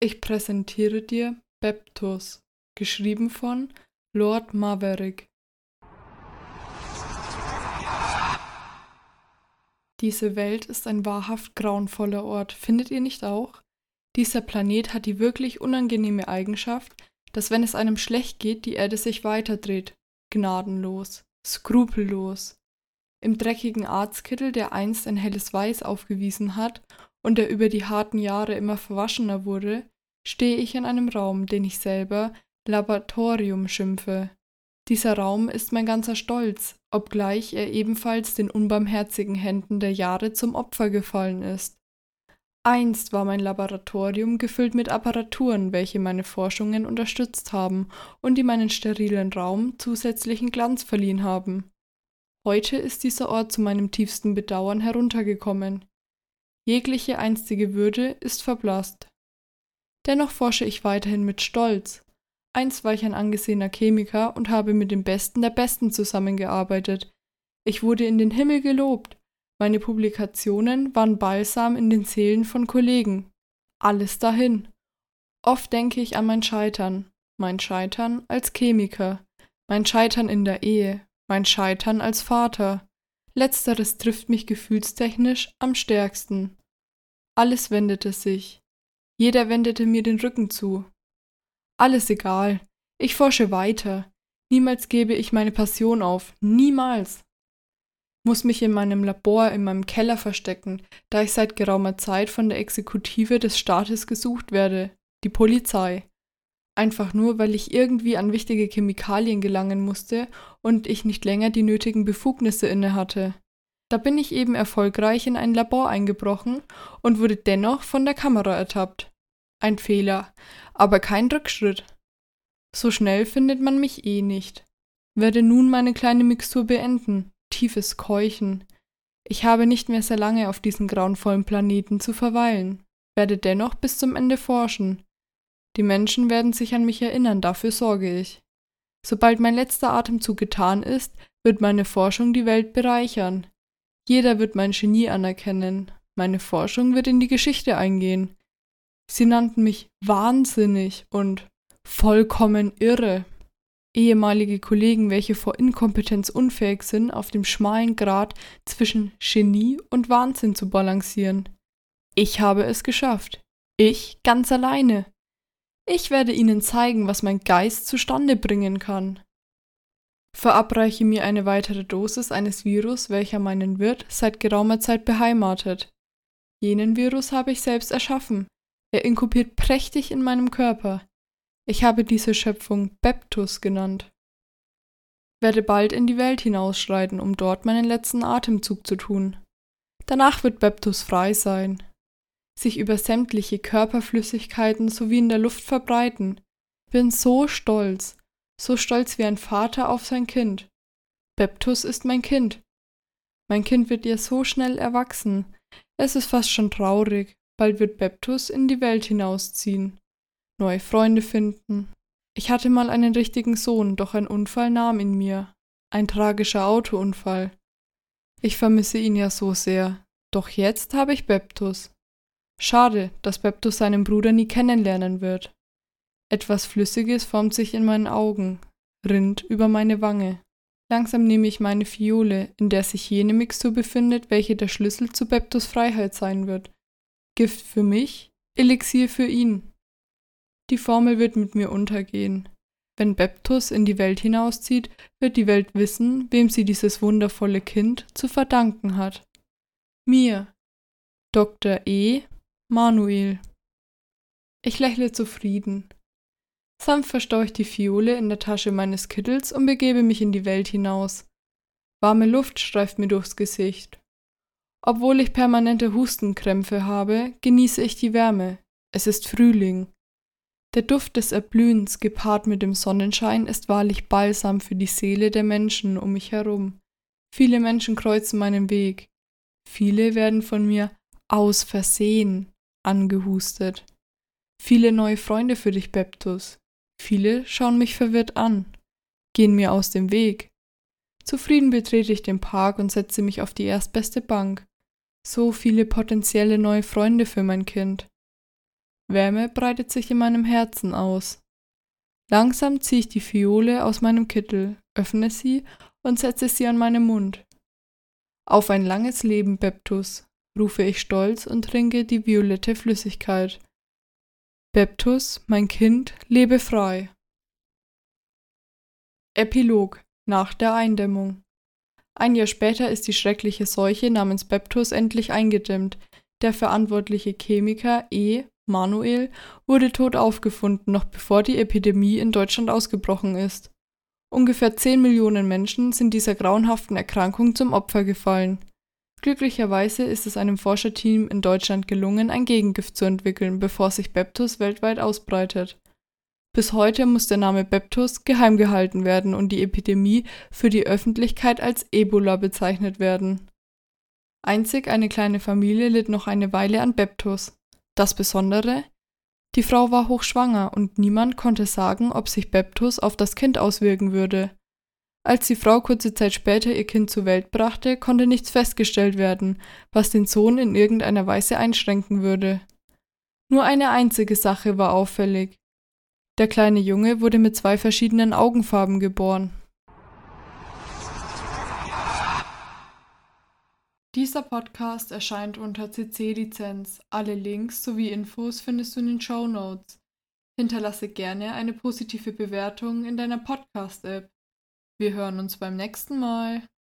Ich präsentiere dir Beptus, geschrieben von Lord Maverick. Diese Welt ist ein wahrhaft grauenvoller Ort, findet ihr nicht auch? Dieser Planet hat die wirklich unangenehme Eigenschaft, dass wenn es einem schlecht geht, die Erde sich weiterdreht. Gnadenlos, skrupellos. Im dreckigen Arztkittel, der einst ein helles Weiß aufgewiesen hat und der über die harten Jahre immer verwaschener wurde, stehe ich in einem Raum, den ich selber Laboratorium schimpfe. Dieser Raum ist mein ganzer Stolz, obgleich er ebenfalls den unbarmherzigen Händen der Jahre zum Opfer gefallen ist. Einst war mein Laboratorium gefüllt mit Apparaturen, welche meine Forschungen unterstützt haben und die meinen sterilen Raum zusätzlichen Glanz verliehen haben. Heute ist dieser Ort zu meinem tiefsten Bedauern heruntergekommen. Jegliche einstige Würde ist verblasst. Dennoch forsche ich weiterhin mit Stolz. Einst war ich ein angesehener Chemiker und habe mit dem Besten der Besten zusammengearbeitet. Ich wurde in den Himmel gelobt. Meine Publikationen waren Balsam in den Seelen von Kollegen. Alles dahin. Oft denke ich an mein Scheitern als Chemiker, mein Scheitern in der Ehe, mein Scheitern als Vater. Letzteres trifft mich gefühlstechnisch am stärksten. Alles wendete sich. Jeder wendete mir den Rücken zu. Alles egal. Ich forsche weiter. Niemals gebe ich meine Passion auf. Niemals. Muss mich in meinem Labor, in meinem Keller verstecken, da ich seit geraumer Zeit von der Exekutive des Staates gesucht werde, die Polizei. Einfach nur, weil ich irgendwie an wichtige Chemikalien gelangen musste und ich nicht länger die nötigen Befugnisse inne hatte. Da bin ich eben erfolgreich in ein Labor eingebrochen und wurde dennoch von der Kamera ertappt. Ein Fehler, aber kein Rückschritt. So schnell findet man mich eh nicht. Werde nun meine kleine Mixtur beenden, tiefes Keuchen. Ich habe nicht mehr sehr lange auf diesem grauenvollen Planeten zu verweilen, werde dennoch bis zum Ende forschen. Die Menschen werden sich an mich erinnern, dafür sorge ich. Sobald mein letzter Atemzug getan ist, wird meine Forschung die Welt bereichern. Jeder wird mein Genie anerkennen. Meine Forschung wird in die Geschichte eingehen. Sie nannten mich wahnsinnig und vollkommen irre. Ehemalige Kollegen, welche vor Inkompetenz unfähig sind, auf dem schmalen Grat zwischen Genie und Wahnsinn zu balancieren. Ich habe es geschafft. Ich ganz alleine. Ich werde Ihnen zeigen, was mein Geist zustande bringen kann. Verabreiche mir eine weitere Dosis eines Virus, welcher meinen Wirt seit geraumer Zeit beheimatet. Jenen Virus habe ich selbst erschaffen. Er inkubiert prächtig in meinem Körper. Ich habe diese Schöpfung Beptus genannt. Werde bald in die Welt hinausschreiten, um dort meinen letzten Atemzug zu tun. Danach wird Beptus frei sein, sich über sämtliche Körperflüssigkeiten sowie in der Luft verbreiten. Bin so stolz wie ein Vater auf sein Kind. Beptus ist mein Kind. Mein Kind wird ihr so schnell erwachsen. Es ist fast schon traurig. Bald wird Beptus in die Welt hinausziehen, neue Freunde finden. Ich hatte mal einen richtigen Sohn, doch ein Unfall nahm ihn mir. Ein tragischer Autounfall. Ich vermisse ihn ja so sehr. Doch jetzt habe ich Beptus. Schade, dass Beptus seinen Bruder nie kennenlernen wird. Etwas Flüssiges formt sich in meinen Augen, rinnt über meine Wange. Langsam nehme ich meine Fiole, in der sich jene Mixtur befindet, welche der Schlüssel zu Beptus' Freiheit sein wird. Gift für mich, Elixier für ihn. Die Formel wird mit mir untergehen. Wenn Beptus in die Welt hinauszieht, wird die Welt wissen, wem sie dieses wundervolle Kind zu verdanken hat. Mir, Dr. E. Manuel. Ich lächle zufrieden. Sanft verstaue ich die Fiole in der Tasche meines Kittels und begebe mich in die Welt hinaus. Warme Luft streift mir durchs Gesicht. Obwohl ich permanente Hustenkrämpfe habe, genieße ich die Wärme. Es ist Frühling. Der Duft des Erblühens gepaart mit dem Sonnenschein ist wahrlich Balsam für die Seele der Menschen um mich herum. Viele Menschen kreuzen meinen Weg. Viele werden von mir aus Versehen angehustet. Viele neue Freunde für dich, Beptus. Viele schauen mich verwirrt an, gehen mir aus dem Weg. Zufrieden betrete ich den Park und setze mich auf die erstbeste Bank. So viele potenzielle neue Freunde für mein Kind. Wärme breitet sich in meinem Herzen aus. Langsam ziehe ich die Fiole aus meinem Kittel, öffne sie und setze sie an meinen Mund. Auf ein langes Leben, Beptus, rufe ich stolz und trinke die violette Flüssigkeit. Beptus, mein Kind, lebe frei. Epilog nach der Eindämmung. Ein Jahr später ist die schreckliche Seuche namens Beptus endlich eingedämmt. Der verantwortliche Chemiker E. Manuel wurde tot aufgefunden, noch bevor die Epidemie in Deutschland ausgebrochen ist. Ungefähr 10 Millionen Menschen sind dieser grauenhaften Erkrankung zum Opfer gefallen. Glücklicherweise ist es einem Forscherteam in Deutschland gelungen, ein Gegengift zu entwickeln, bevor sich Beptus weltweit ausbreitet. Bis heute muss der Name Beptus geheim gehalten werden und die Epidemie für die Öffentlichkeit als Ebola bezeichnet werden. Einzig eine kleine Familie litt noch eine Weile an Beptus. Das Besondere? Die Frau war hochschwanger und niemand konnte sagen, ob sich Beptus auf das Kind auswirken würde. Als die Frau kurze Zeit später ihr Kind zur Welt brachte, konnte nichts festgestellt werden, was den Sohn in irgendeiner Weise einschränken würde. Nur eine einzige Sache war auffällig. Der kleine Junge wurde mit 2 verschiedenen Augenfarben geboren. Dieser Podcast erscheint unter CC-Lizenz. Alle Links sowie Infos findest du in den Shownotes. Hinterlasse gerne eine positive Bewertung in deiner Podcast-App. Wir hören uns beim nächsten Mal.